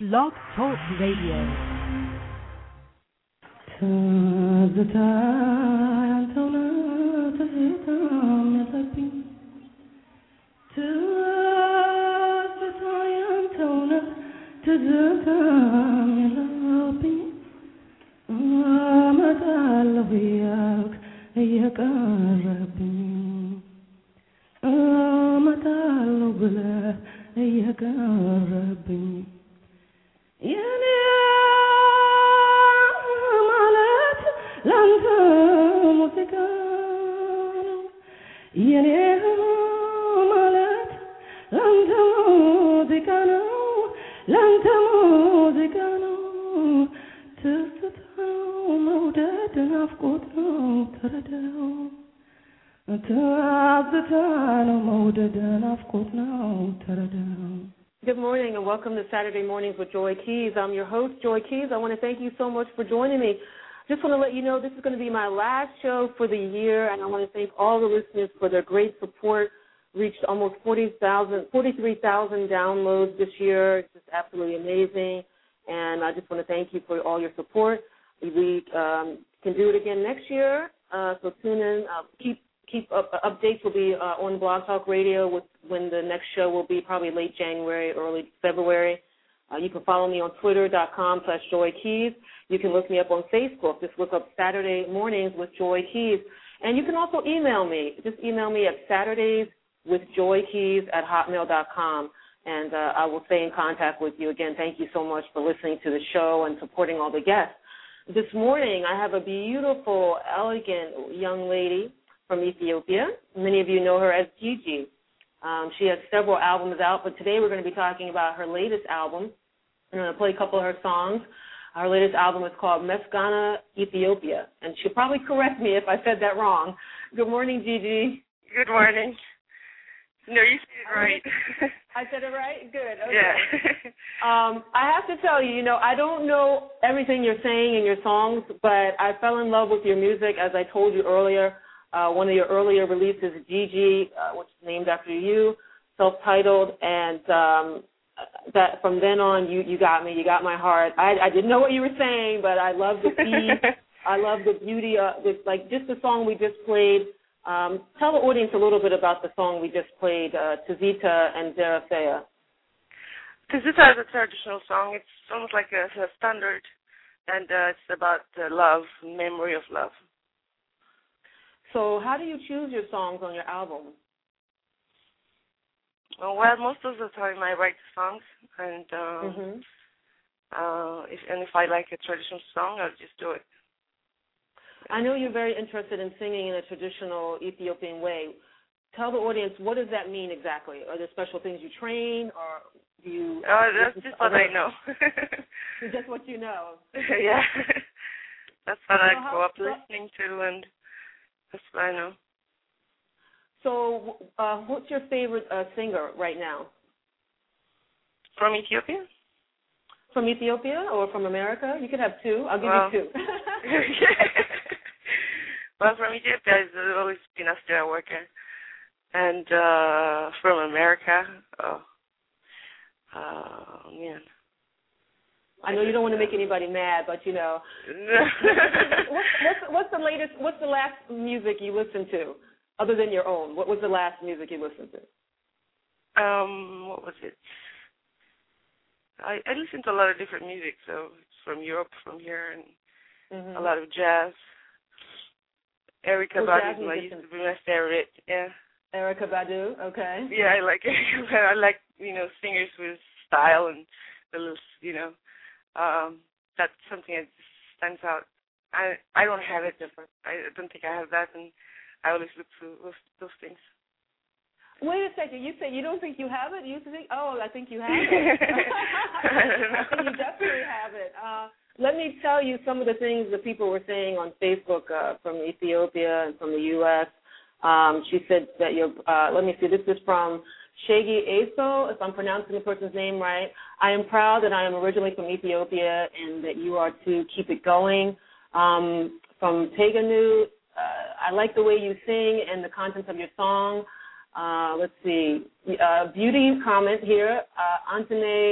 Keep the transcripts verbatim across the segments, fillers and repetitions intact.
Blog Talk Radio. ትዝታ ያንተው ነው ትዝታ ያለብኝ ትዝታ ያንተው ነው ትዝታ ያለብኝ እመጣለሁ እያልክ እየቀረብኝ እመጣለሁ ብለህ እየቀረብኝ የኔ ማለት ላንተ ሙዚቃ ነው የኔ ማለት ላንተ ሙዚቃ ነው ላንተ ሙዚቃ ነው ትዝታው መውደድ ናፍቆት ነው ተረዳው ትዝታ ነው መውደድ ናፍቆት ነው ተረዳው Good morning and welcome to Saturday Mornings with Joy Keys. I'm your host, Joy Keys. I want to thank you so much for joining me. Just want to let you know this is going to be my last show for the year, and I want to thank all the listeners for their great support. Reached almost forty thousand, forty-three thousand downloads this year. It's just absolutely amazing, and I just want to thank you for all your support. We um, can do it again next year, uh, so tune in. Uh, keep Keep up, uh, updates will be uh, on Blog Talk Radio with when the next show will be, probably late January, early February. Uh, you can follow me on twitter.com slash Joy Keys. You can look me up on Facebook. Just look up Saturday Mornings with Joy Keys. And you can also email me. Just email me at Saturdays with Joy Keys at hotmail dot com. And uh, I will stay in contact with you. Again, thank you so much for listening to the show and supporting all the guests. This morning I have a beautiful, elegant young lady from Ethiopia. Many of you know her as Gigi. Um, she has several albums out, but today we're going to be talking about her latest album. I'm going to play a couple of her songs. Her latest album is called Mesgana Ethiopia, and she'll probably correct me if I said that wrong. Good morning, Gigi. Good morning. No, you said it right. I said it right? Good. Okay. Yeah. um, I have to tell you, you know, I don't know everything you're saying in your songs, but I fell in love with your music, as I told you earlier. Uh, one of your earlier releases, Gigi, uh, which is named after you, self-titled, and um, that from then on, you, you got me, you got my heart. I, I didn't know what you were saying, but I love the beat, I love the beauty of this, like just the song we just played. Um, tell the audience a little bit about the song we just played, uh, Tizita and Derafea. Tizita is a traditional song. It's almost like a, a standard, and uh, it's about uh, love, memory of love. So how do you choose your songs on your album? Well, most of the time I write songs, and um, mm-hmm. uh, if and if I like a traditional song, I'll just do it. I know you're very interested in singing in a traditional Ethiopian way. Tell the audience, what does that mean exactly? Are there special things you train, or do you... Oh, that's just what I know. Just what you know. Yeah. That's what so I how, grew up so, listening to, and that's what I know. So uh, what's your favorite uh, singer right now? From Ethiopia? From Ethiopia or from America? You could have two. I'll give well, you two. Well, from Ethiopia, it's always been Aster Worker. And uh, from America, oh, uh, man. I know you don't want to make anybody mad, but you know. what's, what's, what's the latest? What's the last music you listened to, other than your own? What was the last music you listened to? Um, what was it? I, I listen to a lot of different music, so it's from Europe, from here, and mm-hmm. a lot of jazz. Erykah Badu used to be my favorite. Yeah. Erykah Badu, okay. Yeah, I like Erykah Badu. I like you know singers with style and the little you know. Um, that's something that stands out. I I don't have it. I don't think I have that, and I always look for those, those things. Wait a second. You say you don't think you have it? You think, oh, I think you have it. I don't know. I think you definitely have it. Uh, let me tell you some of the things that people were saying on Facebook uh, from Ethiopia and from the U S Um, she said that you're, uh, let me see, this is from Shegi Eso, if I'm pronouncing the person's name right. I am proud that I am originally from Ethiopia and that you are to keep it going. Um, from Teganu, uh, I like the way you sing and the contents of your song. Uh, let's see, uh, beauty comment here. Uh, Antone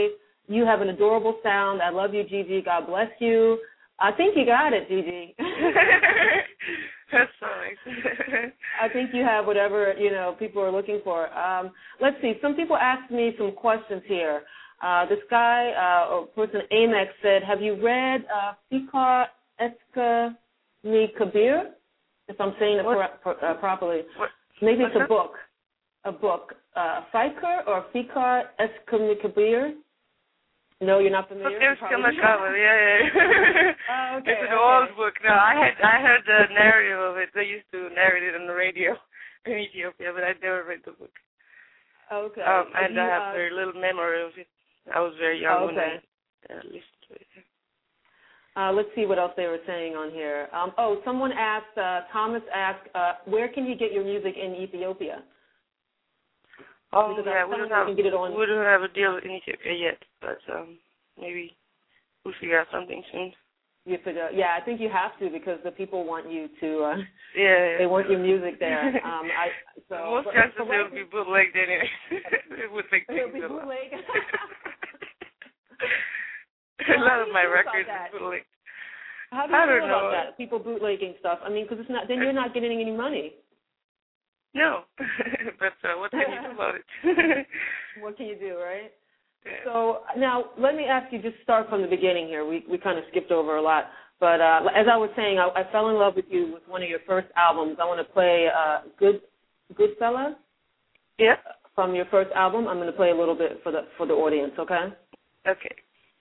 You have an adorable sound. I love you, Gigi. God bless you. I think you got it, Gigi. That's so nice. I think you have whatever, you know, people are looking for. Um, let's see. Some people asked me some questions here. Uh, this guy, uh, or person Amex said, have you read uh, Fikar Eskami Kabir? If I'm saying it pro- pro- uh, properly. What? Maybe What's it's a that? book. A book. Uh, Fikar or Fikar Eskami Kabir? No, you're not familiar? Okay, yeah, yeah. Oh, okay, It's an okay. old book. No, I had I heard the narrative of it. They used to narrate it on the radio in Ethiopia, but I never read the book. Okay. Um, and you, I have uh, very little memory of it. I was very young okay. when I uh, listened to it. Uh, let's see what else they were saying on here. Um, oh, someone asked, uh, Thomas asked, uh, where can you get your music in Ethiopia? Oh, Because yeah, we don't, have, can get it on. we don't have a deal in Ethiopia yet, but um, maybe we'll figure out something soon. You could, uh, yeah, I think you have to because the people want you to. Uh, yeah, they want your music there. Um, I so most but, chances but it will be bootlegged anyway. It would make It'll things be a lot. bootleg. A lot of my records are bootlegged. How do you I feel don't about know. that? People bootlegging stuff. I mean, because it's not. Then you're not getting any money. No, but uh, what can you do about it? What can you do, right? Yeah. So now let me ask you, just start from the beginning here. We we kind of skipped over a lot. But uh, as I was saying, I, I fell in love with you with one of your first albums. I want to play uh, Good Goodfella. Yeah. From your first album. I'm going to play a little bit for the for the audience, okay? Okay.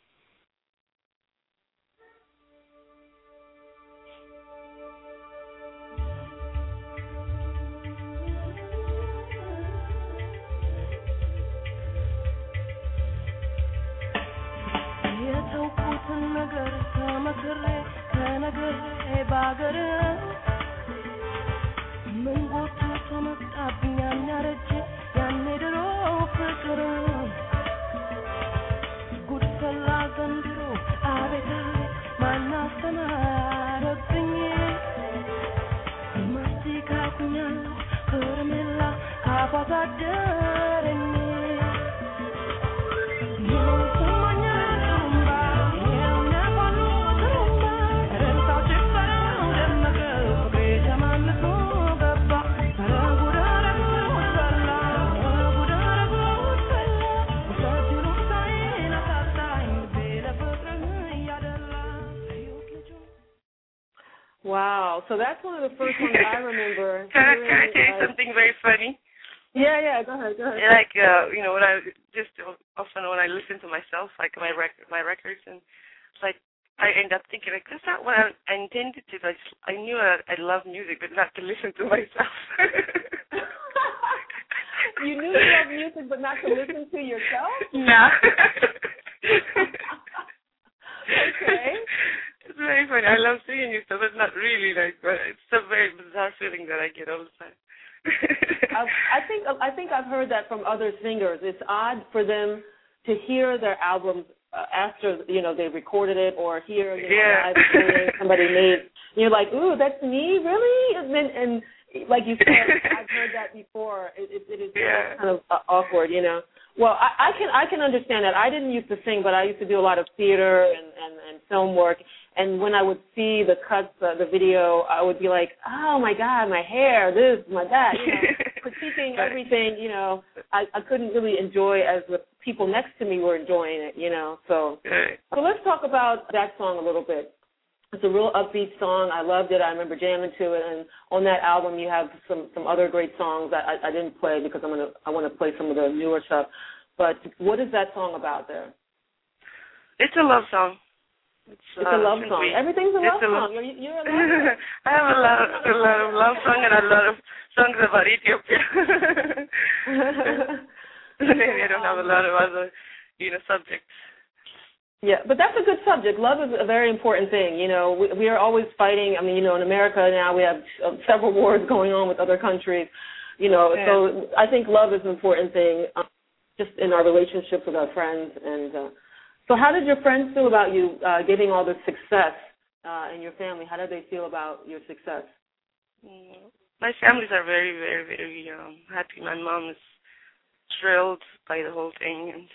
Wow. So that's one of the first ones I remember. can, I, hearing, can I tell you uh, something very funny? Yeah, yeah. Go ahead. Go ahead. Like uh, you know, when I just often when I listen to myself, like my record, my records, and it's like I end up thinking like that's not what I, I intended to. Like I knew I, I love music, but not to listen to myself. You knew you loved music, but not to listen to yourself? No. Okay. It's very funny. I love singing and stuff. It's not really like, but it's a very bizarre feeling that I get all the time. I, I think I think I've heard that from other singers. It's odd for them to hear their albums uh, after you know they recorded it or hear you know yeah. live recording somebody made. You're like, ooh, that's me, really? And then and like you said, I've heard that before. It, it, it is yeah. kind of uh, awkward, you know. Well, I, I can I can understand that. I didn't used to sing, but I used to do a lot of theater and, and, and film work. And when I would see the cuts, uh, the video, I would be like, oh, my God, my hair, this, my that, you know, critiquing everything, you know. I, I couldn't really enjoy as the people next to me were enjoying it, you know. So, so let's talk about that song a little bit. It's a real upbeat song. I loved it. I remember jamming to it. And on that album, you have some, some other great songs that I, I didn't play because I'm gonna I want to play some of the newer stuff. But what is that song about there? It's a love song. It's, it's uh, a love song. We, Everything's a love a song. Lo- you're, you're a love song. I have a lot, a lot of love songs and a lot of songs about Ethiopia. Maybe I don't have a lot of other, you know, subjects. Yeah, but that's a good subject. Love is a very important thing. You know, we, we are always fighting. I mean, you know, in America now we have uh, several wars going on with other countries. You know, yeah. So I think love is an important thing, um, just in our relationships with our friends. And uh, so, how did your friends feel about you uh, getting all this success uh, in your family? How did they feel about your success? Mm, my families are very, very, very um, happy. My mom is thrilled by the whole thing, and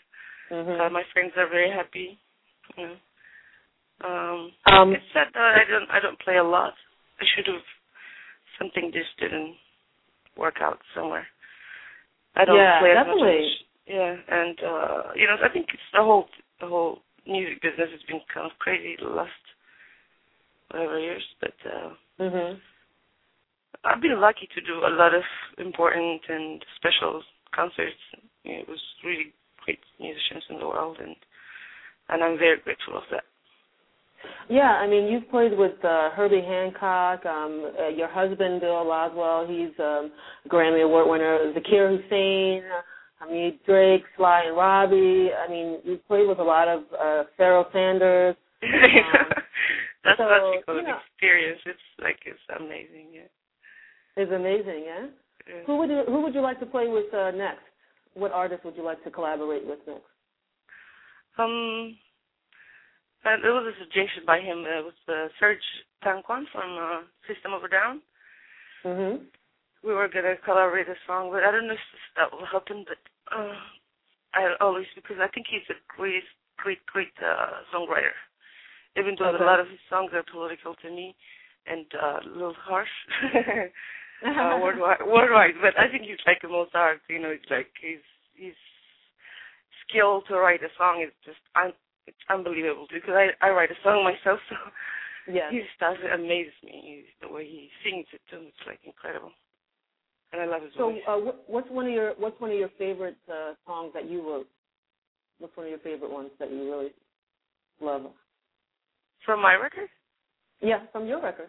Mm-hmm. Uh, my friends are very happy. You know. Um, um, it's sad that I don't I don't play a lot. I should have. Something just didn't work out somewhere. I don't yeah, play as definitely. much. Yeah, and uh, you know, I think it's the whole the whole music business has been kind of crazy the last whatever years, but uh, Mhm. I've been lucky to do a lot of important and special concerts. It was really great musicians in the world, and and I'm very grateful of that. Yeah, I mean, you've played with uh, Herbie Hancock, um, uh, your husband, Bill Laswell, he's um, Grammy Award winner, Zakir Hussain, Hamid Drake, Sly and Robbie. I mean, you've played with a lot of uh, Pharoah Sanders. Um, That's so, what we call you an know, experience. It's like, it's amazing, yeah. It's amazing, yeah? yeah. Who would you Who would you like to play with uh, next? What artist would you like to collaborate with next? Um... And there was a suggestion by him. Uh, it was uh, Serge Tanquan from uh, System of a Down. Mm-hmm. We were going to collaborate a song, but I don't know if that will happen. But uh, I always, because I think he's a great, great, great uh, songwriter. Even though Okay. a lot of his songs are political to me and uh, a little harsh, uh, worldwide, worldwide. But I think he's like a Mozart. You know, it's like his his skill to write a song is just un- it's unbelievable because I, I write a song myself, so yes. his stuff amazes me. He's, the way he sings it too, it's like incredible, and I love his So, voice. uh, what, what's one of your What's one of your favorite uh, songs that you wrote? What's one of your favorite ones that you really love? From my record? Yeah, from your record.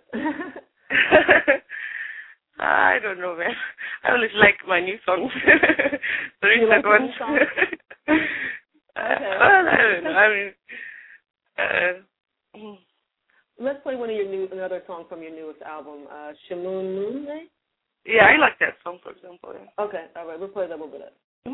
I don't know, man. I always like my new songs. the recent like the ones. new songs? Okay. Uh, well, I don't know. I mean, uh, let's play one of your new another song from your newest album, uh, Shamoon Moon, right? Yeah, I like that song, for example. Yeah. Okay, all right, we'll play that a little bit.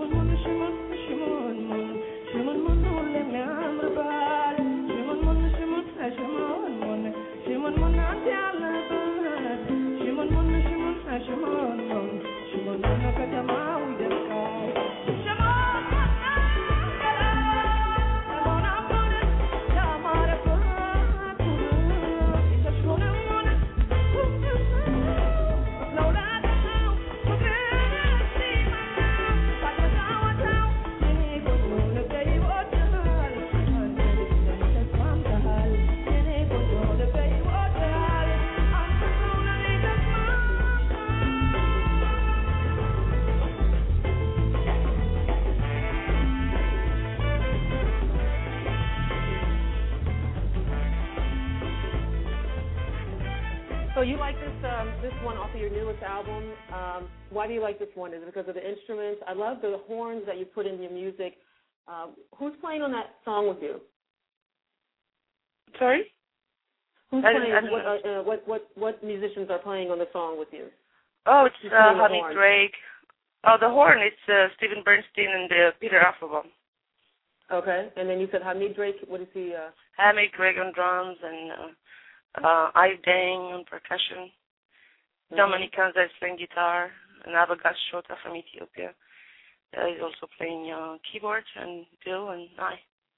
So you like this um, this one off of your newest album? Um, why do you like this one? Is it because of the instruments? I love the horns that you put in your music. Um, who's playing on that song with you? Sorry? Who's I playing? I What, uh, uh, what what what musicians are playing on the song with you? Oh, it's Who's uh, playing the Honey horn? Drake. Oh, the horn, it's uh, Stephen Bernstein and uh, Peter Applebaum. Okay, and then you said Hamid Drake. What is he? Uh... Hamid Drake on drums and uh, uh, Ive Dang on percussion. Mm-hmm. Dominic Kanza is playing guitar. And Abagas Shota from Ethiopia. Uh, he's also playing uh, keyboards, and Bill and I.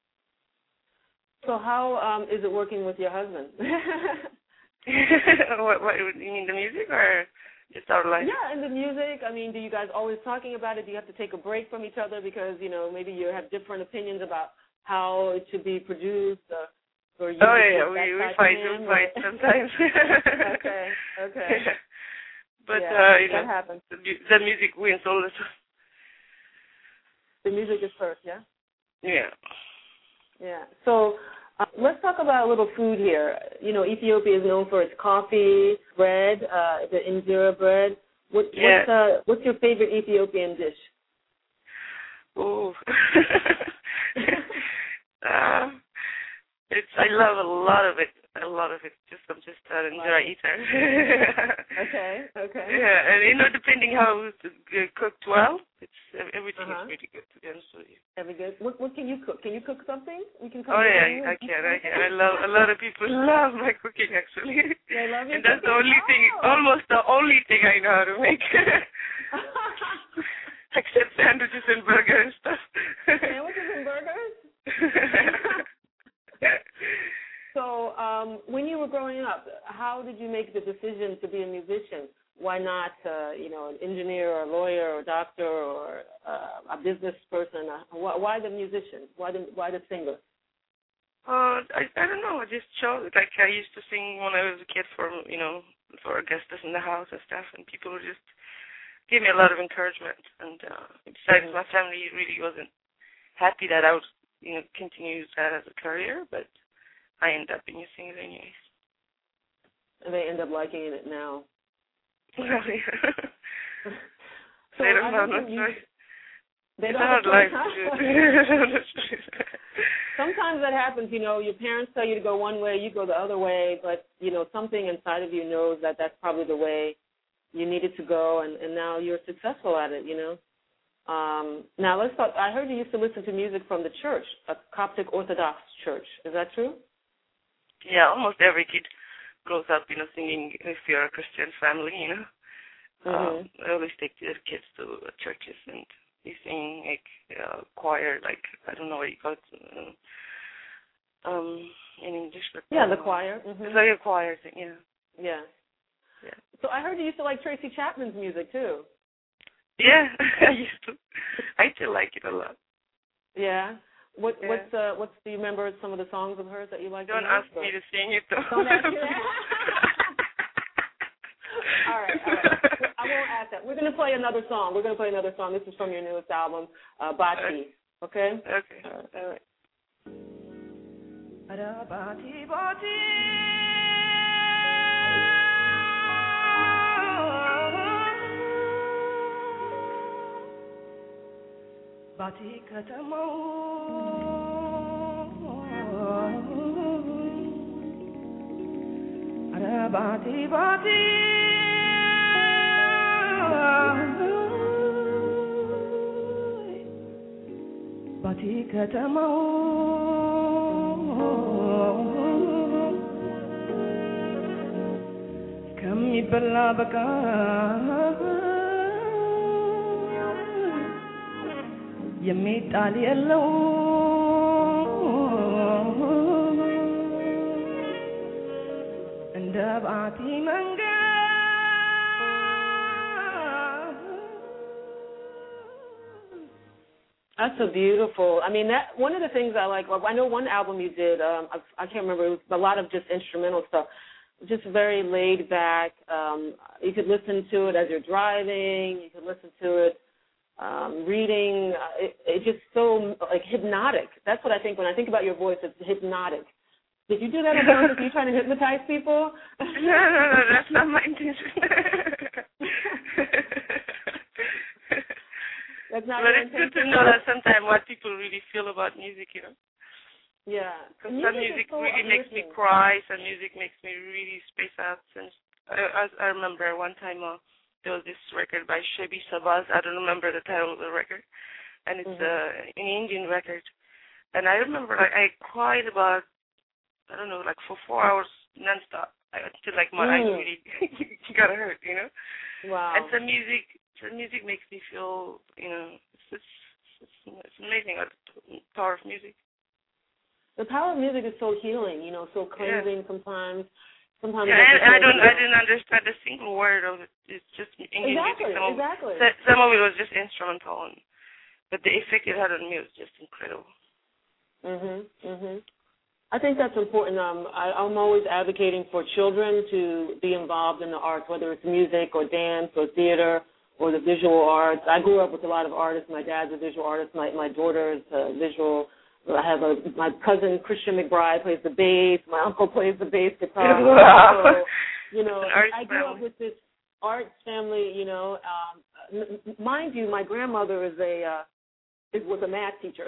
So how um, is it working with your husband? what, what, you mean the music or just our life? Yeah, and the music. I mean, do you guys always talking about it? Do you have to take a break from each other because, you know, maybe you have different opinions about how it should be produced? Uh, or you oh, yeah, we, we fight, we fight sometimes. okay, okay. But, yeah, uh, you that know, happens. The, the music wins all the time. The music is first, yeah? Yeah. Yeah. So uh, let's talk about a little food here. You know, Ethiopia is known for its coffee, bread, uh, the injera bread. What, yeah. What's, uh, what's your favorite Ethiopian dish? Ooh. uh, it's, I love a lot of it. A lot of it. Just I'm just an injera eater. okay. Okay. Yeah, and you know, depending how it's cooked well, it's everything uh-huh. is really good. To be honest with you. Every good. What What can you cook? Can you cook something? We can cook. Oh yeah, I, I can. I can. I love. A lot of people love my cooking actually. They love your and that's cooking? the only oh. thing, almost the only thing I know how to make. Except sandwiches and burgers and stuff. Sandwiches and burgers? So um, when you were growing up, how did you make the decision to be a musician? Why not, uh, you know, an engineer or a lawyer or a doctor or uh, a business person? Why, why the musician? Why the why the singer? Uh, I I don't know. I just chose it. Like I used to sing when I was a kid for you know for guests in the house and stuff, and people would just give me a lot of encouragement. And uh, besides, mm-hmm. my family really wasn't happy that I would you know continue that as a career, but I ended up being a singer anyways. And they end up liking it now. Well, yeah. So they don't have no choice. They don't have life. Sometimes that happens, you know, your parents tell you to go one way, you go the other way, but, you know, something inside of you knows that that's probably the way you needed to go, and, and now you're successful at it, you know. Um, now, let's talk. I heard you used to listen to music from the church, a Coptic Orthodox church. Is that true? Yeah, almost every kid grows up, you know, singing if you're a Christian family, you know. Mm-hmm. Um, I always take their kids to churches and you sing like uh, choir, like I don't know what you call it uh, um, in English. But, yeah, um, the choir. Mm-hmm. It's like a choir thing, yeah. Yeah. Yeah. So I heard you used to like Tracy Chapman's music too. Yeah, I used to. I still like it a lot. Yeah. What yeah. what's uh what's do you remember some of the songs of hers that you like? Don't ask me to sing it though. Don't ask me that. all right, all right. I won't ask that. We're gonna play another song. We're gonna play another song. This is from your newest album, uh, Bati. Okay. Okay. All right. Bati Bati. Bati katamo Ara bati bati Bati katamo Kam yiballa baka የሚጣል የለው እንደ ባቲ መንገድ That's so beautiful. I mean, that one of the things I like, I know one album you did, um, I, I can't remember, it was a lot of just instrumental stuff, just very laid back. Um, you could listen to it as you're driving, you could listen to it Um, reading, uh, it, it's just so like hypnotic. That's what I think when I think about your voice. It's hypnotic. Did you do that on purpose? Are you trying to hypnotize people? No, no, no, that's not my intention. That's not but your it's intention. good to know that sometimes what people really feel about music, you know. Yeah. Because some music so really makes me cry. Some music makes me really space out. And I, I remember one time. Uh, There was this record by Shebi Sabaz. I don't remember the title of the record. And it's mm-hmm. uh, an Indian record. And I remember like, I cried about, I don't know, like for four hours nonstop. I until like my mm. eyes really got hurt, you know? Wow. And some music, some music makes me feel, you know, it's, it's, it's, it's amazing, the power of music. The power of music is so healing, you know, so cleansing yeah. sometimes. Sometimes yeah, and I don't. I didn't understand a single word of it. It's just English exactly, music. Some exactly. Of, some of it was just instrumental, and, but the effect it had on me was just incredible. Mhm, mhm. I think that's important. Um, I, I'm always advocating for children to be involved in the arts, whether it's music or dance or theater or the visual arts. I grew up with a lot of artists. My dad's a visual artist. My my daughter is a visual. I have a my cousin Christian McBride plays the bass. My uncle plays the bass guitar. Wow. So, you know, I grew family. up with this arts family. You know, um, mind you, my grandmother is a uh, was a math teacher.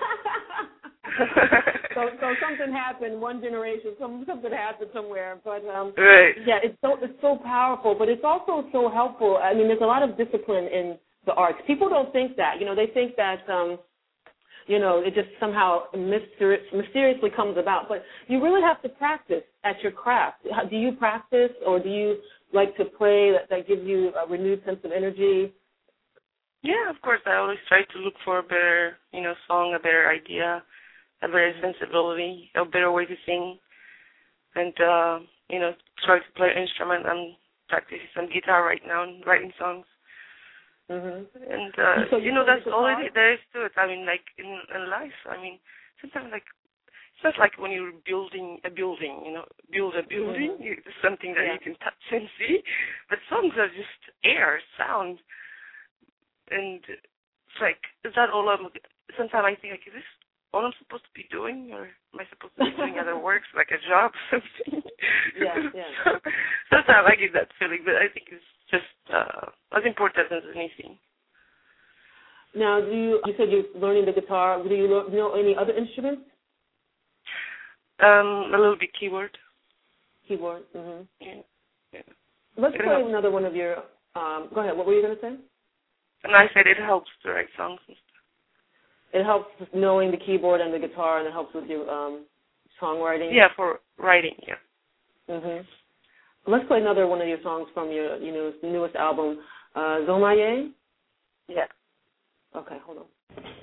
so so something happened one generation. Some something happened somewhere. But um, right. yeah, it's so it's so powerful. But it's also so helpful. I mean, there's a lot of discipline in the arts. People don't think that. You know, they think that. Um, You know, it just somehow myster- mysteriously comes about. But you really have to practice at your craft. Do you practice, or do you like to play that, that gives you a renewed sense of energy? Yeah, of course. I always try to look for a better, you know, song, a better idea, a better sensibility, a better way to sing, and uh, you know, try to play an instrument. I'm practicing some guitar right now and writing songs. Mhm. And uh, so you you know, play that's the all guitar? it, there is to it. I mean, like in, in life, I mean, sometimes like it's not like when you're building a building, you know, build a building. Mhm. It's something that Yeah. you can touch and see. But songs are just air, sound. And it's like, is that all I'm, sometimes I think, like, is this all I'm supposed to be doing? Or am I supposed to be doing other works, like a job or something? Yeah, yeah. so, sometimes I get that feeling, but I think it's just uh, as important as anything. Now, do you, you said you're learning the guitar. Do you lo- know any other instruments? Um, a little bit keyboard. Keyboard. Mm-hmm. Yeah. yeah. Let's It play helps. another one of your, um, go ahead. What were you going to say? And I said it helps to write songs and stuff. It helps with knowing the keyboard and the guitar, and it helps with your um, songwriting. Yeah, for writing, yeah. Mhm. Let's play another one of your songs from your, you know, newest album, uh, Zomaye. Yeah. Okay, hold on.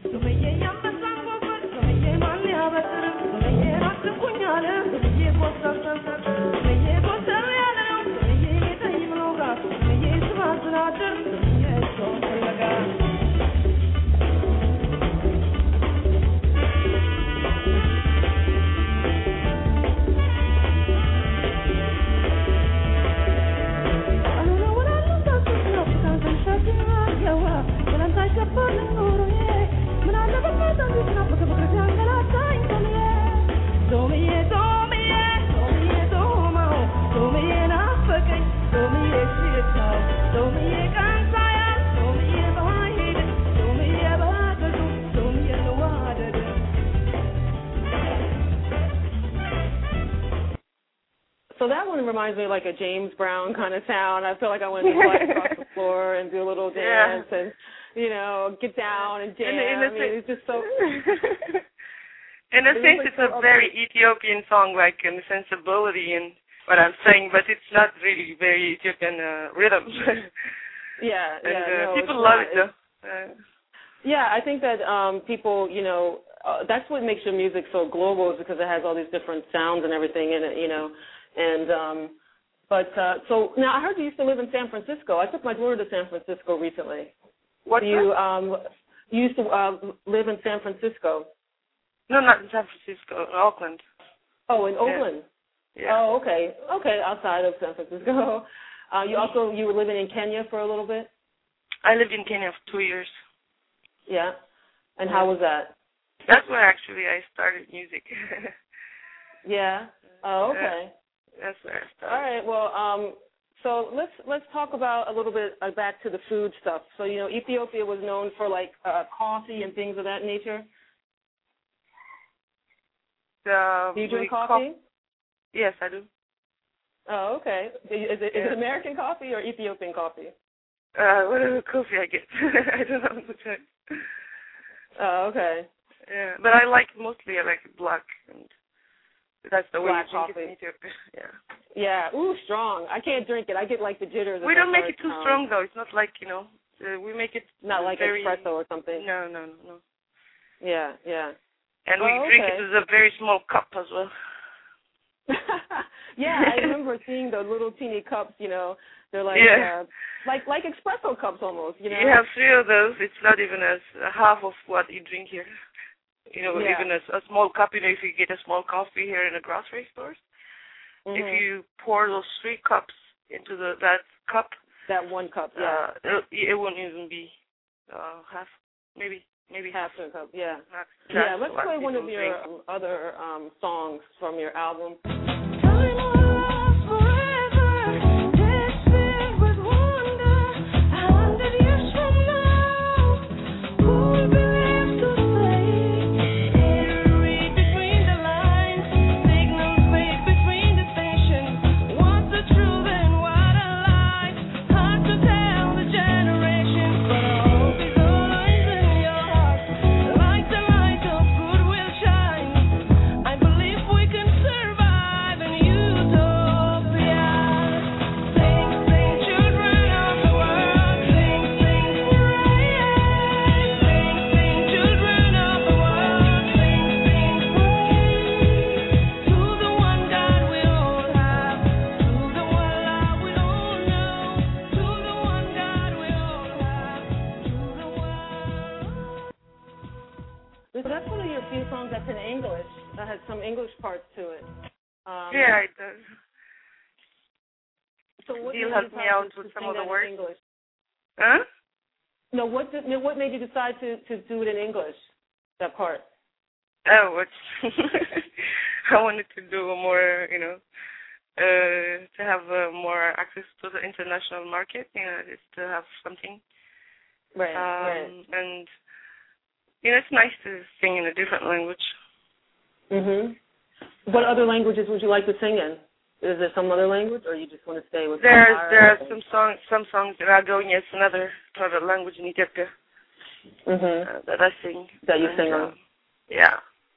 So that one reminds me of like a James Brown kind of sound. I feel like I want to slide across the floor and do a little dance Yeah. and, you know, get down and jam. In, in I mean, it's just so... in a it sense, like it's so a very Ethiopian song, like in sensibility and what I'm saying, but it's not really very Ethiopian uh, rhythm. yeah, and, yeah. uh, no, people it's love not. it, though. Uh, Yeah, I think that um, people, you know, uh, that's what makes your music so global is because it has all these different sounds and everything in it, you know. And um, but uh, so now I heard you used to live in San Francisco. I took my daughter to San Francisco recently. What's Do you um, you used to uh, live in San Francisco? No, not in San Francisco, in Oakland. Oh, in Oakland. Yeah. Oh, okay, okay, outside of San Francisco. Uh, you also you were living in Kenya for a little bit. I lived in Kenya for two years. Yeah. And how was that? That's where actually I started music. Yeah. Oh, okay. That's where I started. All right. Well, um, so let's let's talk about a little bit uh, back to the food stuff. So you know, Ethiopia was known for like uh, coffee and things of that nature. Uh, Do you drink we coffee? Co- yes, I do. Oh, okay. Is it, Yeah. is it American coffee or Ethiopian coffee? Uh, whatever coffee I get. I don't know the time. Oh, okay. Yeah, but I like mostly I like black, and that's the way Black you drink coffee. it in Ethiopia. Yeah. Yeah. Ooh, strong. I can't drink it. I get like the jitters. We if I don't make start, it too um, strong though. It's not like you know. Uh, we make it Not like very, espresso or something. No, no, no, no. Yeah, yeah. And we Oh, drink okay. it with a very small cup as well. Yeah, I remember seeing the little teeny cups. You know, they're like Yeah. uh, like like espresso cups almost. You know. You have three of those. It's not even as uh, half of what you drink here. You know, Yeah. even a, a small cup. You know, if you get a small coffee here in the grocery stores, Mhm. if you pour those three cups into the that cup, that one cup, yeah, uh, it, it won't even be uh, half, maybe, maybe half. half a cup, yeah. Not, Yeah, that's let's what play one of people your drink. um, other um, songs from your album. I believe we can survive and you don't. has some English parts to it. Um, yeah, it does. So what He'll help me out with some of the words. English? Huh? No, what did, what made you decide to, to do it in English, that part? Oh, it's I wanted to do more, you know, uh, to have uh, more access to the international market, you know, just to have something. Right, um, right. And, you know, it's nice to sing in a different language. Mhm. What other languages would you like to sing in? Is there some other language, or you just want to stay with? There, there are some songs, some songs that are going. It's another another language in Ethiopia Mhm. uh, that I sing. That you and, sing uh, on. Yeah.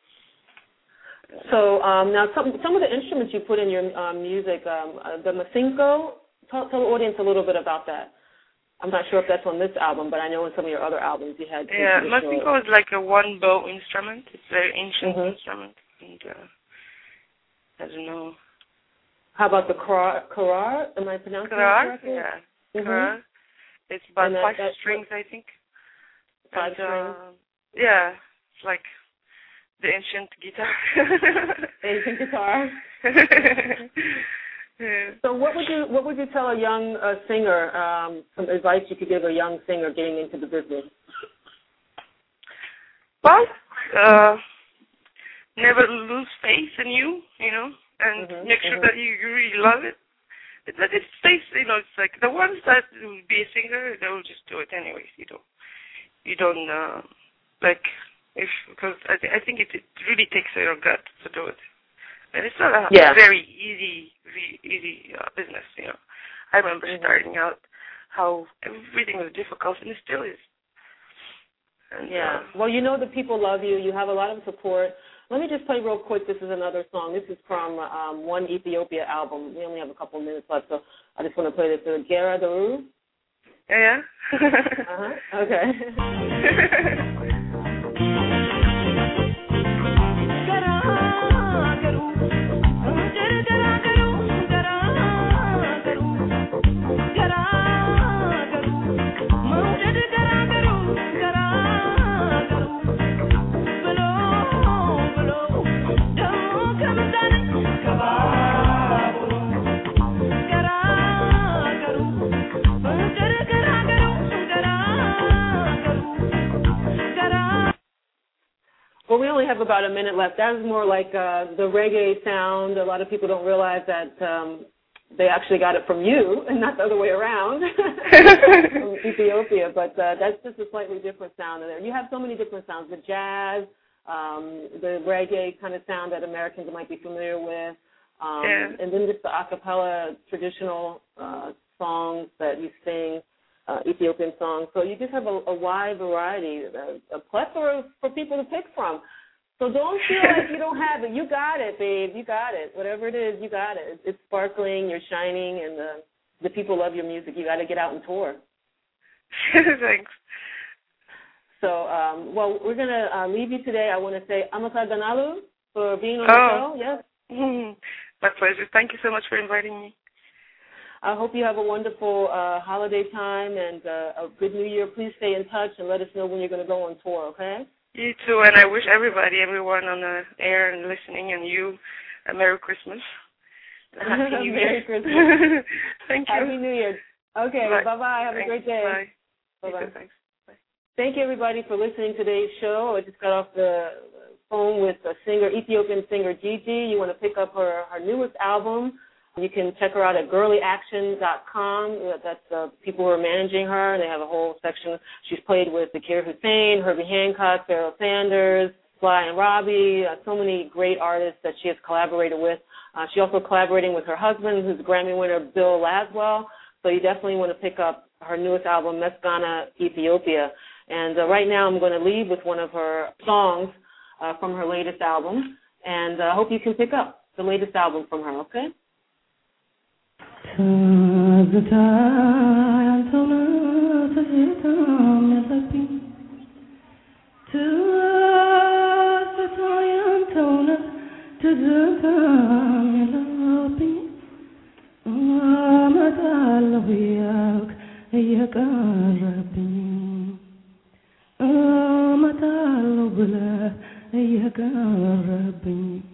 So um, now, some some of the instruments you put in your um, music, um, uh, the masinko. Tell, tell the audience a little bit about that. I'm not sure if that's on this album, but I know in some of your other albums you had. Yeah, masinko is like a one bow instrument. It's a very ancient mm-hmm. instrument, and uh, I don't know. How about the karar? Karar? Am I pronouncing karar? that correctly? Yeah, mm-hmm. karar. It's about that, five that, strings, I think. Five and, strings. Uh, yeah, it's like the ancient guitar. Ancient guitar. Yeah. So, what would you what would you tell a young uh, singer? Um, some advice you could give a young singer getting into the business? Well, uh, never lose faith in you, you know, and mm-hmm, make sure mm-hmm. that you, you really love it. It, that it stays, you know, it's like the ones that will be a singer, they will just do it anyways, you know. You don't, uh, like, if, because I, th- I think it, it really takes your gut to do it. And it's not a yeah. very easy, really easy uh, business, you know. I remember mm-hmm. starting out how everything was difficult, and it still is. And, yeah. Uh, well, you know the people love you. You have a lot of support. Let me just play real quick. This is another song. This is from um, One Ethiopia album. We only have a couple of minutes left, so I just want to play this. Uh, Gera Daru. Yeah. uh-huh. Okay. Well, we only have about a minute left. That is more like uh, the reggae sound. A lot of people don't realize that um, they actually got it from you and not the other way around from Ethiopia. But uh, that's just a slightly different sound in there. You have so many different sounds, the jazz, um, the reggae kind of sound that Americans might be familiar with, um, yeah. and then just the a cappella traditional uh, songs that you sing. Uh, Ethiopian songs. So you just have a, a wide variety, a, a plethora for people to pick from. So don't feel like you don't have it. You got it, babe. You got it. Whatever it is, you got it. It's sparkling. You're shining, and the the people love your music. You got to get out and tour. Thanks. So, um, well, we're gonna uh, leave you today. I want to say Amaka Ganalu for being on oh. the show. Yes. My pleasure. Thank you so much for inviting me. I hope you have a wonderful uh, holiday time and uh, a good New Year. Please stay in touch and let us know when you're going to go on tour, okay? You too, and I wish everybody, everyone on the air and listening, and you, a Merry Christmas. A Happy New Merry Year. Christmas. Thank you. Happy New Year. Okay, bye. bye-bye. Have Thanks. a great day. Bye. Bye-bye. You too, thanks. Bye. Thank you, everybody, for listening to today's show. I just got off the phone with a singer, Ethiopian singer Gigi. You want to pick up her, her newest album. You can check her out at girly action dot com. That's uh, people who are managing her. They have a whole section. She's played with Zakir Hussain, Herbie Hancock, Pharoah Sanders, Sly and Robbie, uh, so many great artists that she has collaborated with. Uh, she's also collaborating with her husband, who's a Grammy winner, Bill Laswell. So you definitely want to pick up her newest album, Mesgana Ethiopia. And uh, right now I'm going to leave with one of her songs uh, from her latest album. And I uh, hope you can pick up the latest album from her, okay? ትዝታ ያንተው ነው ትዝታ የሚያሳብኝ ትዝታ ያንተው ነው ትዝታ የሚያሳብኝ አመጣለሁ ያልክ እየቀረብኝ አመጣለሁ ብለህ እየቀረብኝ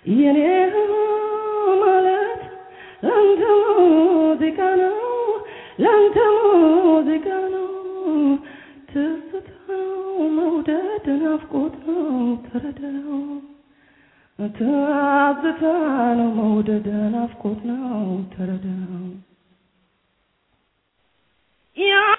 የኔ ማለት ላንተ ሙዚቃ ነው ላንተ ሙዚቃ ነው ትዝታ ነው መውደድ ናፍቆት ነው ተረዳው ትዝታ ነው መውደድ ናፍቆት ነው ተረዳው ያ